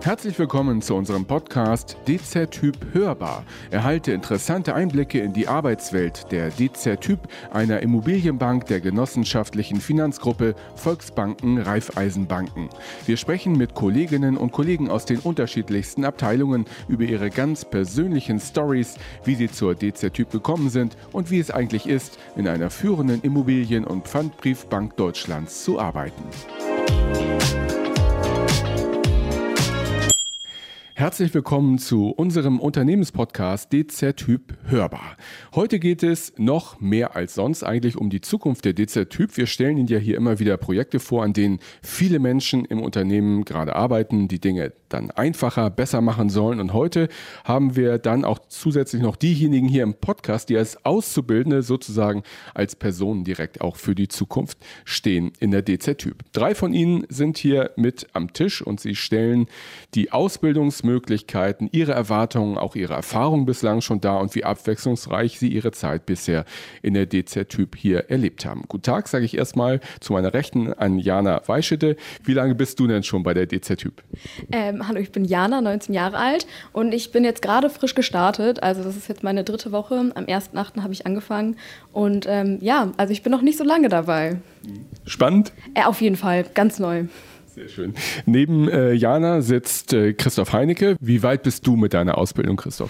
Herzlich willkommen zu unserem Podcast DZ-Typ Hörbar. Erhalte interessante Einblicke in die Arbeitswelt der DZ-Typ, einer Immobilienbank der genossenschaftlichen Finanzgruppe Volksbanken Raiffeisenbanken. Wir sprechen mit Kolleginnen und Kollegen aus den unterschiedlichsten Abteilungen über ihre ganz persönlichen Stories, wie sie zur DZ-Typ gekommen sind und wie es eigentlich ist, in einer führenden Immobilien- und Pfandbriefbank Deutschlands zu arbeiten. Herzlich willkommen zu unserem Unternehmenspodcast DZ-Typ Hörbar. Heute geht es noch mehr als sonst eigentlich um die Zukunft der DZ-Typ. Wir stellen Ihnen ja hier immer wieder Projekte vor, an denen viele Menschen im Unternehmen gerade arbeiten, die Dinge dann einfacher, besser machen sollen. Und heute haben wir dann auch zusätzlich noch diejenigen hier im Podcast, die als Auszubildende sozusagen als Personen direkt auch für die Zukunft stehen in der DZ-Typ. 3 von ihnen sind hier mit am Tisch und sie stellen die Ausbildungsmöglichkeiten, ihre Erwartungen, auch ihre Erfahrungen bislang schon dar und wie abwechslungsreich sie ihre Zeit bisher in der DZ-Typ hier erlebt haben. Guten Tag, sage ich erstmal zu meiner Rechten an Jana Weischede. Wie lange bist du denn schon bei der DZ-Typ? Hallo, ich bin Jana, 19 Jahre alt und ich bin jetzt gerade frisch gestartet. Also das ist jetzt meine 3. Woche. Am 1.8. habe ich angefangen und also ich bin noch nicht so lange dabei. Spannend? Auf jeden Fall, ganz neu. Sehr schön. Neben Jana sitzt Christoph Heinecke. Wie weit bist du mit deiner Ausbildung, Christoph?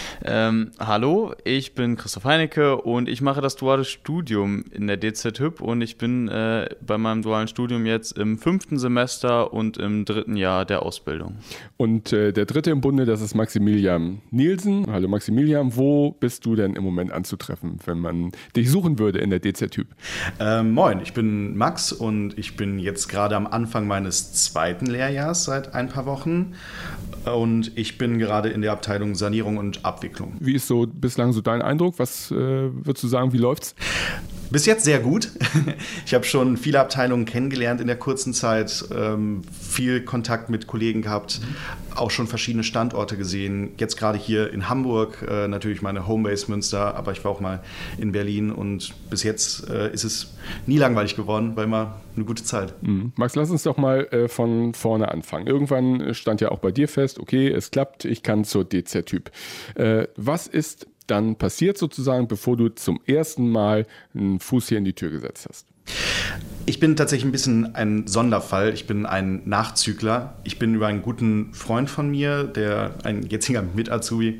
Hallo, ich bin Christoph Heinecke und ich mache das duale Studium in der DZ-Typ und ich bin bei meinem dualen Studium jetzt im 5. Semester und im 3. Jahr der Ausbildung. Und der dritte im Bunde, das ist Maximilian Nielsen. Hallo Maximilian, wo bist du denn im Moment anzutreffen, wenn man dich suchen würde in der DZ-Typ? Moin, ich bin Max und ich bin jetzt gerade am Anfang meines 2. Lehrjahres seit ein paar Wochen und ich bin gerade in der Abteilung Sanierung und Abwicklung. Wie ist so bislang so dein Eindruck? Was würdest du sagen, wie läuft's? Bis jetzt sehr gut. Ich habe schon viele Abteilungen kennengelernt in der kurzen Zeit, viel Kontakt mit Kollegen gehabt, auch schon verschiedene Standorte gesehen. Jetzt gerade hier in Hamburg, natürlich meine Homebase Münster, aber ich war auch mal in Berlin und bis jetzt ist es nie langweilig geworden, war immer eine gute Zeit. Max, lass uns doch mal von vorne anfangen. Irgendwann stand ja auch bei dir fest, okay, es klappt, ich kann zur DZ-Typ. Was ist dann passiert sozusagen, bevor du zum ersten Mal einen Fuß hier in die Tür gesetzt hast? Ich bin tatsächlich ein bisschen ein Sonderfall. Ich bin ein Nachzügler. Ich bin über einen guten Freund von mir, der ein jetziger Mit-Azubi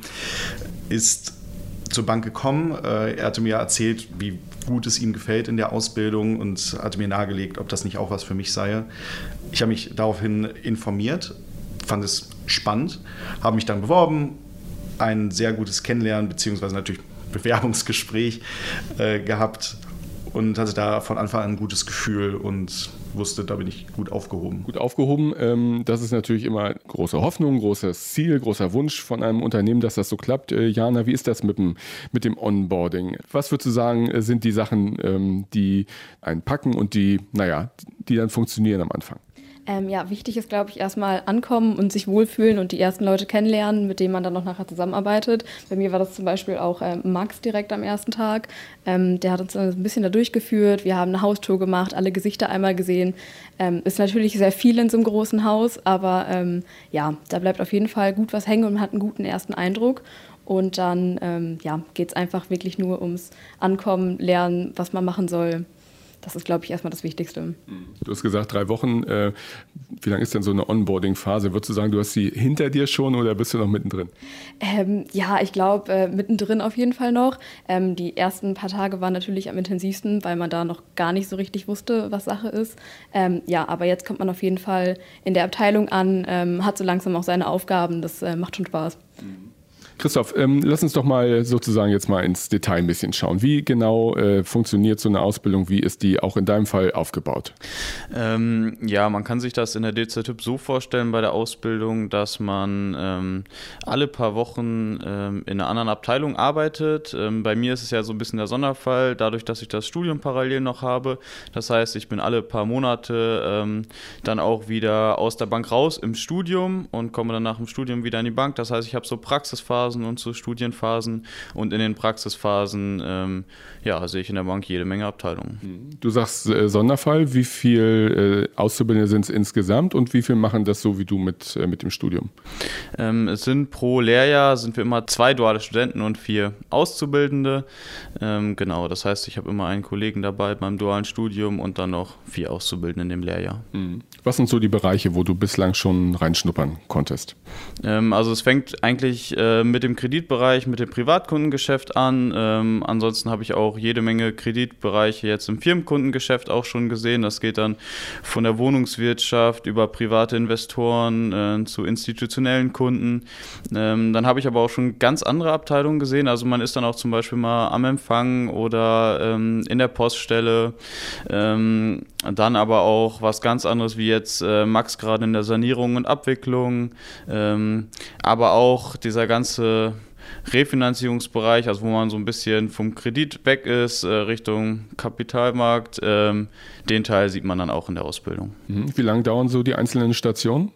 ist, zur Bank gekommen. Er hatte mir erzählt, wie gut es ihm gefällt in der Ausbildung und hatte mir nahegelegt, ob das nicht auch was für mich sei. Ich habe mich daraufhin informiert, fand es spannend, habe mich dann beworben, ein sehr gutes Kennenlernen bzw. natürlich Bewerbungsgespräch gehabt und hatte da von Anfang an ein gutes Gefühl und wusste, da bin ich gut aufgehoben. Gut aufgehoben, das ist natürlich immer große Hoffnung, großes Ziel, großer Wunsch von einem Unternehmen, dass das so klappt. Jana, wie ist das mit dem Onboarding? Was würdest du sagen, sind die Sachen, die einen packen und die dann funktionieren am Anfang? Wichtig ist, glaube ich, erstmal ankommen und sich wohlfühlen und die ersten Leute kennenlernen, mit denen man dann noch nachher zusammenarbeitet. Bei mir war das zum Beispiel auch Max direkt am ersten Tag. Der hat uns dann ein bisschen da durchgeführt. Wir haben eine Haustour gemacht, alle Gesichter einmal gesehen. Ist natürlich sehr viel in so einem großen Haus, aber da bleibt auf jeden Fall gut was hängen und man hat einen guten ersten Eindruck. Und dann geht es einfach wirklich nur ums Ankommen, Lernen, was man machen soll. Das ist, glaube ich, erstmal das Wichtigste. Du hast gesagt, 3 Wochen. Wie lange ist denn so eine Onboarding-Phase? Würdest du sagen, du hast sie hinter dir schon oder bist du noch mittendrin? Ich glaube, mittendrin auf jeden Fall noch. Die ersten paar Tage waren natürlich am intensivsten, weil man da noch gar nicht so richtig wusste, was Sache ist. Aber jetzt kommt man auf jeden Fall in der Abteilung an, hat so langsam auch seine Aufgaben. Das macht schon Spaß. Christoph, lass uns doch mal sozusagen jetzt mal ins Detail ein bisschen schauen. Wie genau funktioniert so eine Ausbildung? Wie ist die auch in deinem Fall aufgebaut? Man kann sich das in der DZ-Typ so vorstellen bei der Ausbildung, dass man alle paar Wochen in einer anderen Abteilung arbeitet. Bei mir ist es ja so ein bisschen der Sonderfall, dadurch, dass ich das Studium parallel noch habe. Das heißt, ich bin alle paar Monate dann auch wieder aus der Bank raus im Studium und komme dann nach dem Studium wieder in die Bank. Das heißt, ich habe so Praxisphasen Theoriephasen und zu Studienphasen. Und in den Praxisphasen sehe ich in der Bank jede Menge Abteilungen. Du sagst Sonderfall. Wie viel Auszubildende sind es insgesamt und wie viel machen das so wie du mit dem Studium? Es sind pro Lehrjahr sind wir immer 2 duale Studenten und 4 Auszubildende. Genau, das heißt, ich habe immer einen Kollegen dabei beim dualen Studium und dann noch 4 Auszubildende in dem Lehrjahr. Was sind so die Bereiche, wo du bislang schon reinschnuppern konntest? Also es fängt eigentlich mit dem Kreditbereich, mit dem Privatkundengeschäft an. Ansonsten habe ich auch jede Menge Kreditbereiche jetzt im Firmenkundengeschäft auch schon gesehen. Das geht dann von der Wohnungswirtschaft über private Investoren zu institutionellen Kunden. Dann habe ich aber auch schon ganz andere Abteilungen gesehen. Also man ist dann auch zum Beispiel mal am Empfang oder in der Poststelle. Dann aber auch was ganz anderes wie jetzt Max gerade in der Sanierung und Abwicklung. Aber auch dieser ganze Refinanzierungsbereich, also wo man so ein bisschen vom Kredit weg ist, Richtung Kapitalmarkt, den Teil sieht man dann auch in der Ausbildung. Wie lange dauern so die einzelnen Stationen?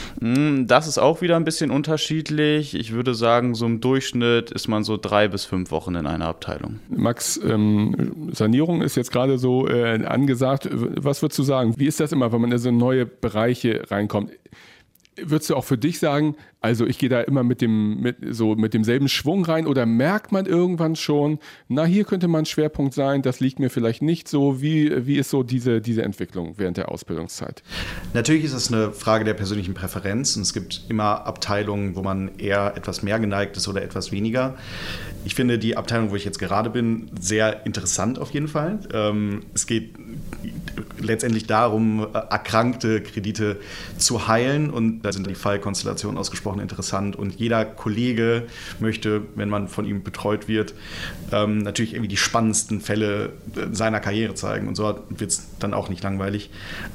Das ist auch wieder ein bisschen unterschiedlich. Ich würde sagen, so im Durchschnitt ist man so 3 bis 5 Wochen in einer Abteilung. Max, Sanierung ist jetzt gerade so angesagt. Was würdest du sagen? Wie ist das immer, wenn man in so neue Bereiche reinkommt? Würdest du auch für dich sagen, also ich gehe da immer mit demselben Schwung rein oder merkt man irgendwann schon, na hier könnte mal ein Schwerpunkt sein, das liegt mir vielleicht nicht so. Wie ist so diese Entwicklung während der Ausbildungszeit? Natürlich ist es eine Frage der persönlichen Präferenz und es gibt immer Abteilungen, wo man eher etwas mehr geneigt ist oder etwas weniger. Ich finde die Abteilung, wo ich jetzt gerade bin, sehr interessant auf jeden Fall. Es geht letztendlich darum, erkrankte Kredite zu heilen und da sind die Fallkonstellationen ausgesprochen interessant und jeder Kollege möchte, wenn man von ihm betreut wird, natürlich irgendwie die spannendsten Fälle seiner Karriere zeigen und so wird es dann auch nicht langweilig.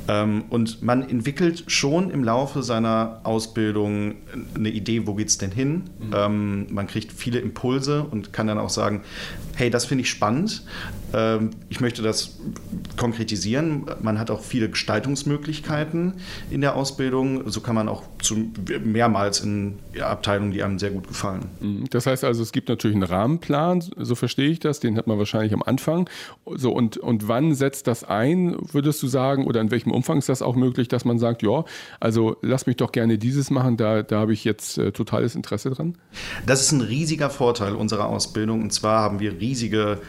Und man entwickelt schon im Laufe seiner Ausbildung eine Idee, wo geht es denn hin? Man kriegt viele Impulse und kann dann auch sagen, hey, das finde ich spannend, ich möchte das konkretisieren. Man hat auch viele Gestaltungsmöglichkeiten in der Ausbildung. So kann man auch mehrmals in Abteilungen, die einem sehr gut gefallen. Das heißt also, es gibt natürlich einen Rahmenplan, so verstehe ich das, den hat man wahrscheinlich am Anfang. So, und wann setzt das ein, würdest du sagen, oder in welchem Umfang ist das auch möglich, dass man sagt, ja, also lass mich doch gerne dieses machen, da habe ich jetzt totales Interesse dran? Das ist ein riesiger Vorteil unserer Ausbildung und zwar haben wir riesige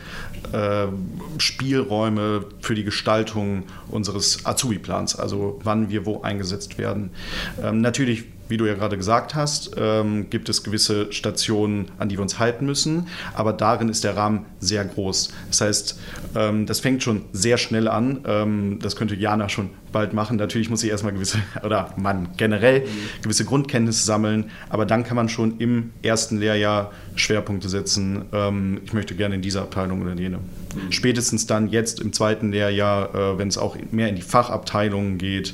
Spielräume für die Gestaltung unseres Azubi-Plans, also wann wir wo eingesetzt werden. Natürlich, wie du ja gerade gesagt hast, gibt es gewisse Stationen, an die wir uns halten müssen, aber darin ist der Rahmen sehr groß. Das heißt, das fängt schon sehr schnell an. Das könnte Jana schon bald machen. Natürlich muss sie erstmal generell gewisse Grundkenntnisse sammeln, aber dann kann man schon im ersten Lehrjahr Schwerpunkte setzen. Ich möchte gerne in dieser Abteilung oder jene. Spätestens dann jetzt im zweiten Lehrjahr, wenn es auch mehr in die Fachabteilungen geht,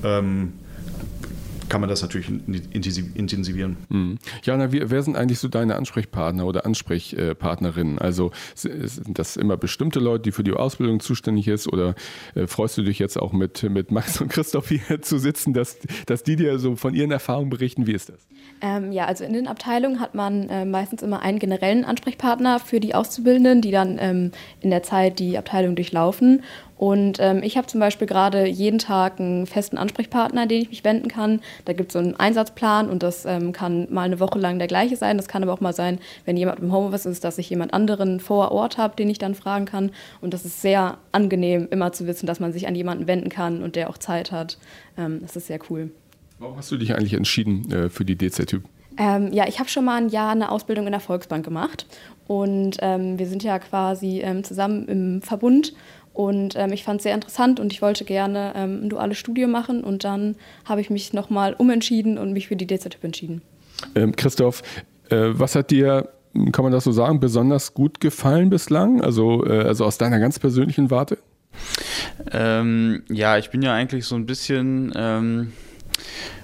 kann man das natürlich intensivieren. Jana, wer sind eigentlich so deine Ansprechpartner oder Ansprechpartnerinnen? Also sind das immer bestimmte Leute, die für die Ausbildung zuständig ist oder freust du dich jetzt auch mit Max und Christoph hier zu sitzen, dass die dir so von ihren Erfahrungen berichten? Wie ist das? Also in den Abteilungen hat man meistens immer einen generellen Ansprechpartner für die Auszubildenden, die dann in der Zeit die Abteilung durchlaufen. Und ich habe zum Beispiel gerade jeden Tag einen festen Ansprechpartner, an den ich mich wenden kann. Da gibt es so einen Einsatzplan und das kann mal eine Woche lang der gleiche sein. Das kann aber auch mal sein, wenn jemand im Homeoffice ist, dass ich jemand anderen vor Ort habe, den ich dann fragen kann. Und das ist sehr angenehm, immer zu wissen, dass man sich an jemanden wenden kann und der auch Zeit hat. Das ist sehr cool. Warum hast du dich eigentlich entschieden für die DZ-Typ? Ich habe schon mal ein Jahr eine Ausbildung in der Volksbank gemacht. Und wir sind ja quasi zusammen im Verbund. Und ich fand es sehr interessant und ich wollte gerne ein duales Studium machen. Und dann habe ich mich nochmal umentschieden und mich für die DZ-Typ entschieden. Christoph, was hat dir, kann man das so sagen, besonders gut gefallen bislang? Also aus deiner ganz persönlichen Warte? Ich bin ja eigentlich so ein bisschen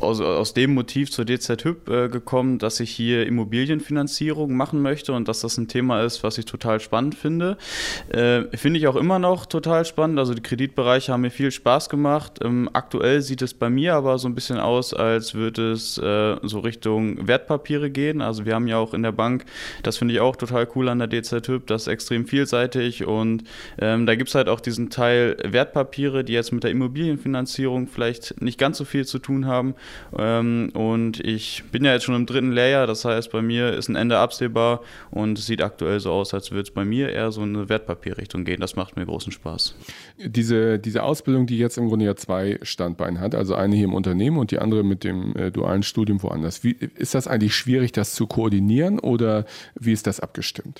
aus dem Motiv zur DZ Hyp gekommen, dass ich hier Immobilienfinanzierung machen möchte und dass das ein Thema ist, was ich total spannend finde. Finde ich auch immer noch total spannend. Also die Kreditbereiche haben mir viel Spaß gemacht. Aktuell sieht es bei mir aber so ein bisschen aus, als würde es so Richtung Wertpapiere gehen. Also wir haben ja auch in der Bank, das finde ich auch total cool an der DZ Hyp, das ist extrem vielseitig und da gibt es halt auch diesen Teil Wertpapiere, die jetzt mit der Immobilienfinanzierung vielleicht nicht ganz so viel zu tun haben. Und ich bin ja jetzt schon im 3. Lehrjahr, das heißt, bei mir ist ein Ende absehbar und es sieht aktuell so aus, als würde es bei mir eher so in eine Wertpapierrichtung gehen. Das macht mir großen Spaß. Diese Ausbildung, die jetzt im Grunde ja 2 Standbeine hat, also eine hier im Unternehmen und die andere mit dem dualen Studium woanders. Wie ist das eigentlich schwierig, das zu koordinieren oder wie ist das abgestimmt?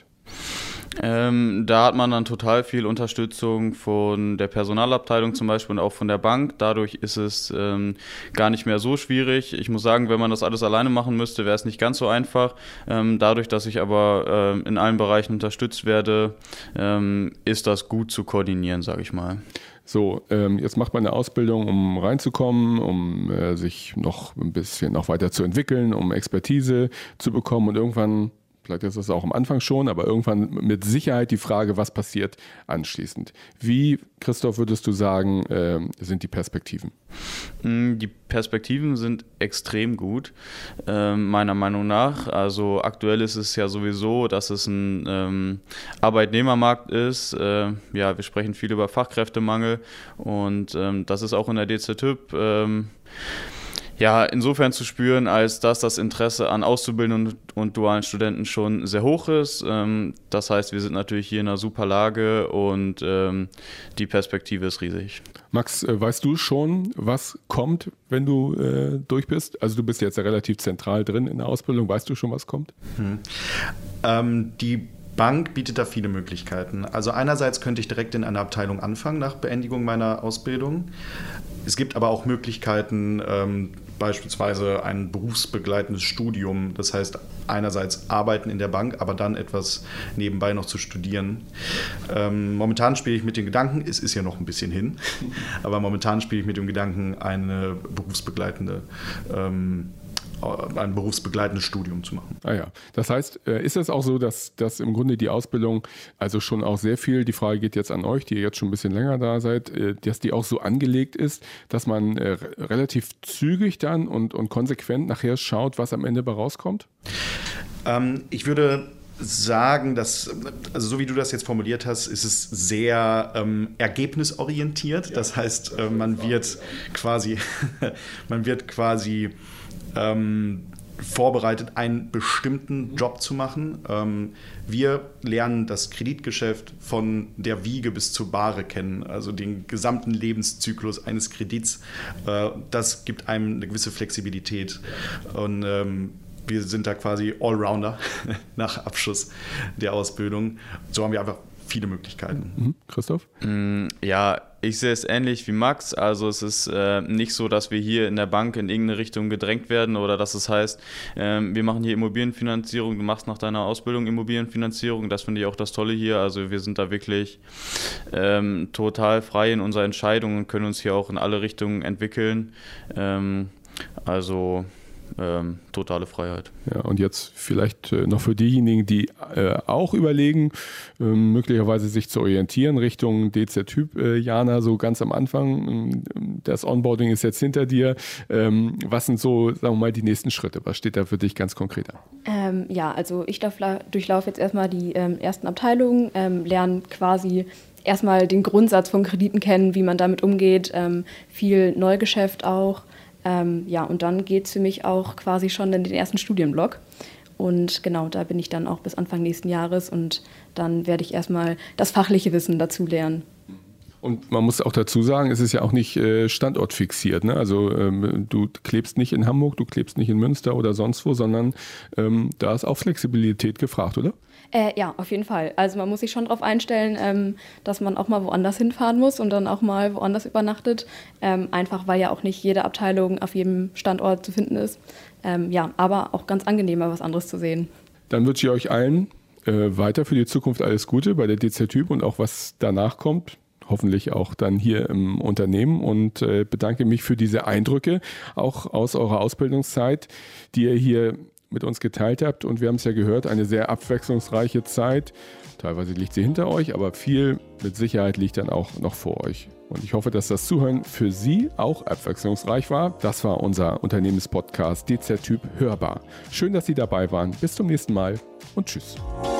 Da hat man dann total viel Unterstützung von der Personalabteilung zum Beispiel und auch von der Bank. Dadurch ist es gar nicht mehr so schwierig. Ich muss sagen, wenn man das alles alleine machen müsste, wäre es nicht ganz so einfach. Dadurch, dass ich aber in allen Bereichen unterstützt werde, ist das gut zu koordinieren, sage ich mal. So, jetzt macht man eine Ausbildung, um reinzukommen, um sich noch ein bisschen noch weiter zu entwickeln, um Expertise zu bekommen und irgendwann, vielleicht ist das auch am Anfang schon, aber irgendwann mit Sicherheit die Frage, was passiert anschließend. Wie, Christoph, würdest du sagen, sind die Perspektiven? Die Perspektiven sind extrem gut, meiner Meinung nach. Also aktuell ist es ja sowieso, dass es ein Arbeitnehmermarkt ist. Ja, wir sprechen viel über Fachkräftemangel und das ist auch in der DZ Hyp ja, insofern zu spüren, als dass das Interesse an Auszubildenden und dualen Studenten schon sehr hoch ist. Das heißt, wir sind natürlich hier in einer super Lage und die Perspektive ist riesig. Max, weißt du schon, was kommt, wenn du durch bist? Also du bist jetzt ja relativ zentral drin in der Ausbildung. Weißt du schon, was kommt? Die Bank bietet da viele Möglichkeiten. Also einerseits könnte ich direkt in einer Abteilung anfangen nach Beendigung meiner Ausbildung. Es gibt aber auch Möglichkeiten, beispielsweise ein berufsbegleitendes Studium. Das heißt, einerseits arbeiten in der Bank, aber dann etwas nebenbei noch zu studieren. Momentan spiele ich mit den Gedanken, es ist ja noch ein bisschen hin, aber momentan spiele ich mit dem Gedanken, ein berufsbegleitendes Studium zu machen. Ah ja, das heißt, ist es auch so, dass im Grunde die Ausbildung, also schon auch sehr viel, die Frage geht jetzt an euch, die ihr jetzt schon ein bisschen länger da seid, dass die auch so angelegt ist, dass man relativ zügig dann und konsequent nachher schaut, was am Ende bei rauskommt? Ich würde sagen, dass, also so wie du das jetzt formuliert hast, ist es sehr ergebnisorientiert. Das heißt, man wird quasi vorbereitet, einen bestimmten Job zu machen. Wir lernen das Kreditgeschäft von der Wiege bis zur Bahre kennen, also den gesamten Lebenszyklus eines Kredits. Das gibt einem eine gewisse Flexibilität und wir sind da quasi Allrounder nach Abschluss der Ausbildung. So haben wir einfach viele Möglichkeiten. Christoph? Ja, ich sehe es ähnlich wie Max. Also es ist nicht so, dass wir hier in der Bank in irgendeine Richtung gedrängt werden oder dass es heißt, wir machen hier Immobilienfinanzierung, du machst nach deiner Ausbildung Immobilienfinanzierung. Das finde ich auch das Tolle hier. Also wir sind da wirklich total frei in unserer Entscheidung und können uns hier auch in alle Richtungen entwickeln. Totale Freiheit. Ja, und jetzt vielleicht noch für diejenigen, die auch überlegen, möglicherweise sich zu orientieren Richtung DZ Hyp, Jana, so ganz am Anfang. Das Onboarding ist jetzt hinter dir. Was sind so, sagen wir mal, die nächsten Schritte? Was steht da für dich ganz konkret an? Ja, also ich durchlaufe jetzt erstmal die ersten Abteilungen, lerne quasi erstmal den Grundsatz von Krediten kennen, wie man damit umgeht, viel Neugeschäft auch. Und dann geht es für mich auch quasi schon in den ersten Studienblock. Und genau, da bin ich dann auch bis Anfang nächsten Jahres und dann werde ich erstmal das fachliche Wissen dazu lernen. Und man muss auch dazu sagen, es ist ja auch nicht standortfixiert. Ne? Also du klebst nicht in Hamburg, du klebst nicht in Münster oder sonst wo, sondern da ist auch Flexibilität gefragt, oder? Ja, auf jeden Fall. Also man muss sich schon darauf einstellen, dass man auch mal woanders hinfahren muss und dann auch mal woanders übernachtet. Einfach weil ja auch nicht jede Abteilung auf jedem Standort zu finden ist. Aber auch ganz angenehm, mal was anderes zu sehen. Dann wünsche ich euch allen weiter für die Zukunft alles Gute bei der DZ Hyp und auch was danach kommt. hoffentlich auch dann hier im Unternehmen und bedanke mich für diese Eindrücke, auch aus eurer Ausbildungszeit, die ihr hier mit uns geteilt habt. Und wir haben es ja gehört, eine sehr abwechslungsreiche Zeit. Teilweise liegt sie hinter euch, aber viel mit Sicherheit liegt dann auch noch vor euch. Und ich hoffe, dass das Zuhören für Sie auch abwechslungsreich war. Das war unser Unternehmenspodcast DZ Typ Hörbar. Schön, dass Sie dabei waren. Bis zum nächsten Mal und tschüss.